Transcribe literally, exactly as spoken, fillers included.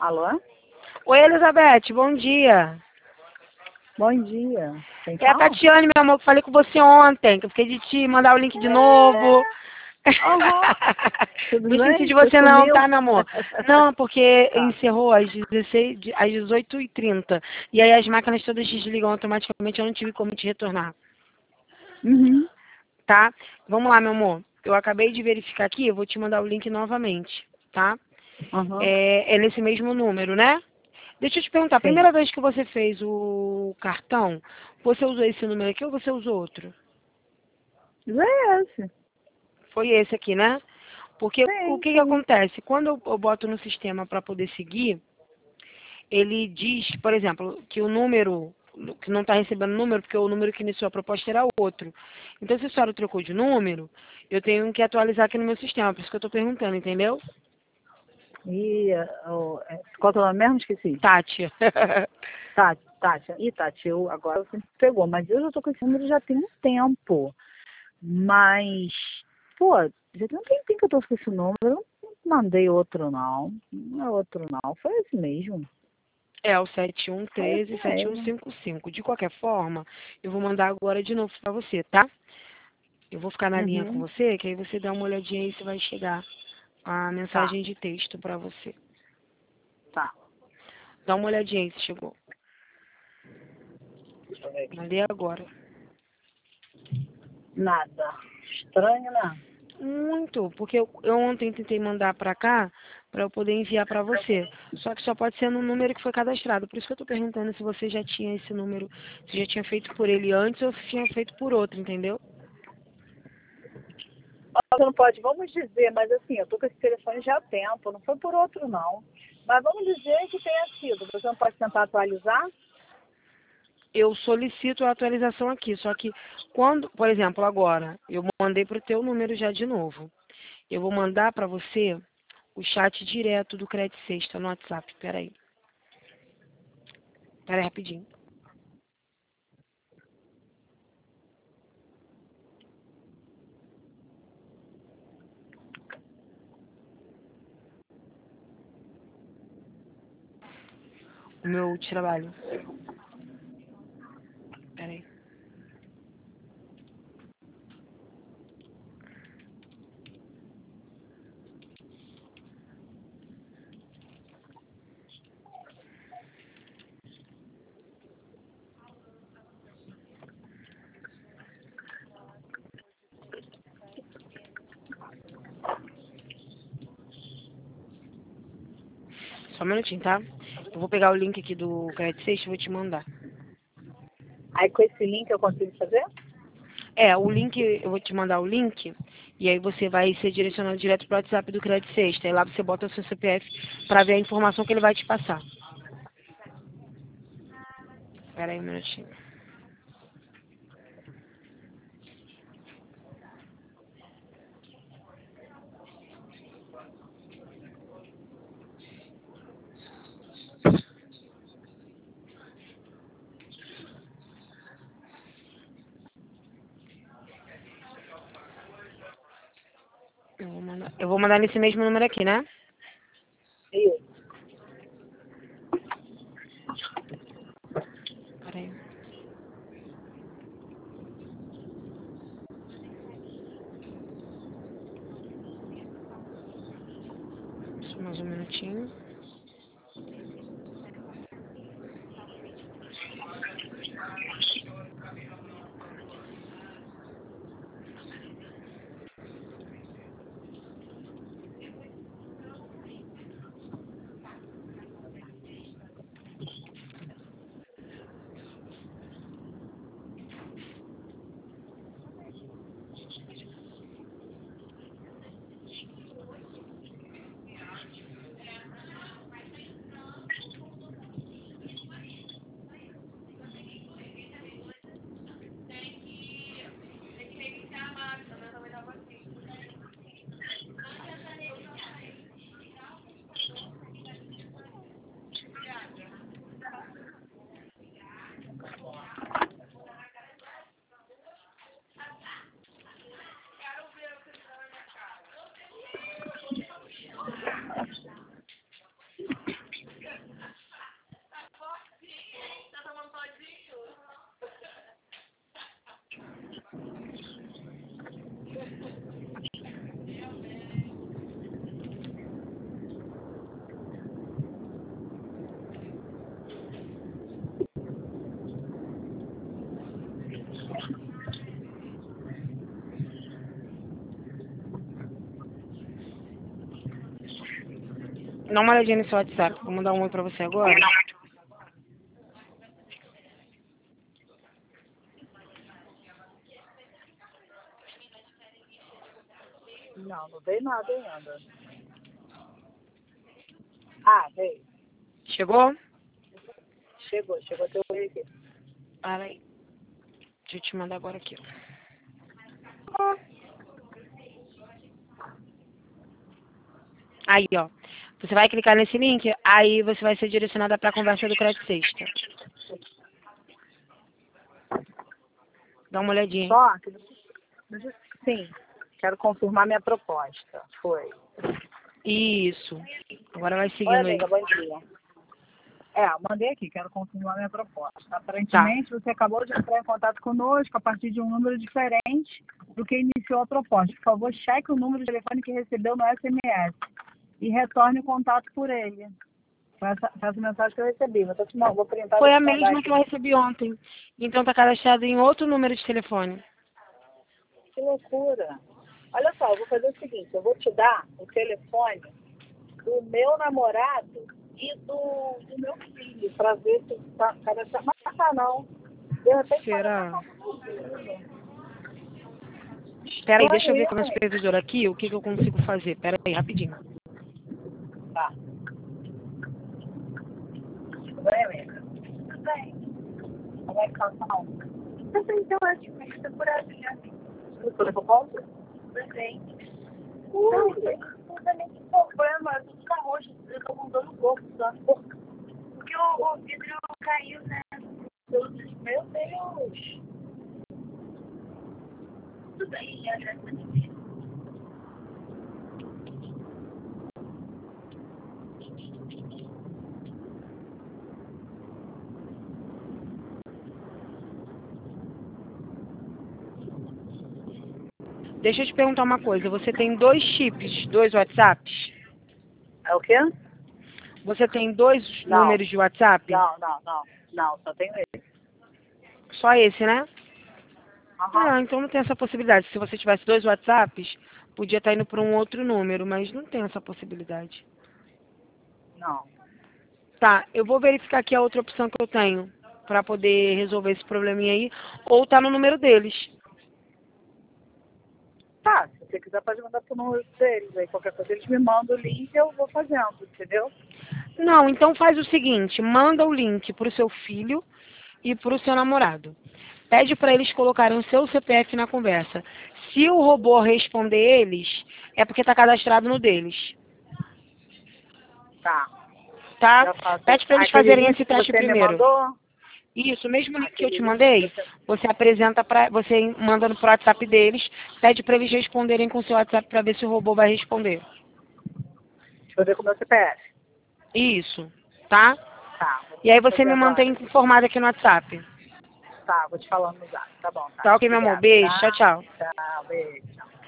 Alô? Oi, Elizabeth, bom dia. Bom dia. Quem É a fala? Tatiane, meu amor, que falei com você ontem, que eu fiquei de te mandar o link de novo. Aham. Tudo Não esqueci bem? de Você você não, sumiu? tá, meu amor? Não, porque Tá. encerrou às, dezesseis, de- às dezoito e trinta. E aí as máquinas todas desligam automaticamente, eu não tive como te retornar, Uhum. tá? Vamos lá, meu amor. Eu acabei de verificar aqui, eu vou te mandar o link novamente, tá? Aham. É, é nesse mesmo número, né? Deixa eu te perguntar, a Sim. primeira vez que você fez o cartão, você usou esse número aqui ou você usou outro? É esse. Foi esse aqui, né? Porque o Sim, que que sim. acontece? Quando eu, eu boto no sistema para poder seguir, ele diz, por exemplo, que o número, que não está recebendo número, porque o número que iniciou a proposta era outro. Então, se a senhora trocou de número, eu tenho que atualizar aqui no meu sistema, por isso que eu estou perguntando, entendeu? E o, é, qual é o nome mesmo? Esqueci. Tati. Tati, Tati. Ih, Tati, eu agora você me pegou, mas eu já tô com esse número já tem um tempo. Mas, pô, já tem um tempinho que eu tô com esse número. Eu não mandei outro, não. Não é outro, não. Foi esse mesmo. É o sete um um Foi três, esse sete um mesmo. cinco cinco. De qualquer forma, eu vou mandar agora de novo para você, tá? Eu vou ficar na linha com Uhum. você, que aí você dá uma olhadinha aí se vai chegar a Tá, mensagem de texto para você. tá. Dá uma olhadinha aí se chegou. Deixa eu ver aqui. Mandei agora. Nada. Estranho, né? Muito, porque eu, eu ontem tentei mandar para cá para eu poder enviar para você. Só que só pode ser no número que foi cadastrado. Por isso que eu estou perguntando se você já tinha esse número, se já tinha feito por ele antes ou se tinha feito por outro, entendeu? Você não pode, vamos dizer, mas assim, eu tô com esse telefone já há tempo, não foi por outro não. Mas vamos dizer que tenha sido. Você não pode tentar atualizar? Eu solicito a atualização aqui, só que quando, por exemplo, agora, eu mandei para o teu número já de novo. Eu vou mandar para você o chat direto do Credit Sexta no WhatsApp. Peraí. Peraí rapidinho. O meu trabalho. Peraí. Só um minutinho, tá? Eu vou pegar o link aqui do Credit Sexta e vou te mandar. Aí com esse link eu consigo fazer? É, o link, eu vou te mandar o link e aí você vai ser direcionado direto para o WhatsApp do Credit Sexta. Aí lá você bota o seu C P F para ver a informação que ele vai te passar. Peraí um minutinho. Eu vou mandar, eu vou mandar nesse mesmo número aqui, né? Isso. Peraí. Só mais um minutinho. Dá uma olhadinha no seu WhatsApp. Vou mandar um oi pra você agora. Não, não veio nada ainda. Ah, veio. Chegou? Chegou, chegou teu oi aqui. Para aí. Deixa eu te mandar agora aqui, ó. Aí, ó. Você vai clicar nesse link, aí você vai ser direcionada para a conversa do Crédito Sexta. Dá uma olhadinha. Só que... Sim, quero confirmar minha proposta. Foi. Isso. Agora vai Oi, seguindo aí. amiga, bom dia. É, mandei aqui, quero confirmar minha proposta. Aparentemente, Tá. você acabou de entrar em contato conosco a partir de um número diferente do que iniciou a proposta. Por favor, cheque o número de telefone que recebeu no S M S e retorne o contato por ele. Foi essa, foi essa mensagem que eu recebi. Vou, te, vou printar Foi e a te mandar mesma aqui. que eu recebi ontem. Então tá cadastrado em outro número de telefone. Que loucura. Olha só, eu vou fazer o seguinte, eu vou te dar o telefone do meu namorado e do, do meu filho, para ver se tá cadastrado. Mas tá não. De repente pode até Será? estar confundido. Espera aí, deixa eu ver com a minha Estranho. supervisora aqui o que, que eu consigo fazer. Pera aí, rapidinho. Tá. Tudo bem, amiga? Tudo bem. Como é que tá a saúde? Tudo bem, então ótimo. É que tá por aqui, né? Você levou ponto? Tudo bem. Ui, não tem nenhum problema. Eu tô ficar roxo. Eu tô com dor no corpo. Só. Porque o, o vidro caiu, né? Meu Deus. Tudo bem, já já tá difícil. Deixa eu te perguntar uma coisa. Você tem dois chips, dois WhatsApps? É o quê? Você tem dois Não. números de WhatsApp? Não, não, não. Não, só tenho ele. Só esse, né? Aham. Ah, então não tem essa possibilidade. Se você tivesse dois WhatsApps, podia estar indo para um outro número, mas não tem essa possibilidade. Não. Tá, eu vou verificar aqui a outra opção que eu tenho para poder resolver esse probleminha aí, ou tá no número deles. Tá, se você quiser pode mandar pro número deles. Aí qualquer coisa eles me mandam o link e eu vou fazendo, entendeu? Não, então faz o seguinte, manda o link para o seu filho e para o seu namorado. Pede para eles colocarem o seu C P F na conversa. Se o robô responder eles, é porque está cadastrado no deles, Tá. tá? Já faço Pede para eles aquele fazerem link esse que teste você me primeiro. mandou. Isso, o mesmo link que eu Aquele te link que mandei, você... você apresenta para, você manda no pro WhatsApp deles, pede para eles responderem com o seu WhatsApp para ver se o robô vai responder. Deixa eu ver com o meu C P F. Isso, tá? Tá. Vou E aí você fazer me mantém agora. informada aqui no WhatsApp. Tá, vou te falando no zap. Tá bom, tá. Tá ok, meu amor? Obrigada, Beijo, tchau, tá? tchau. Tchau, beijo. Tchau.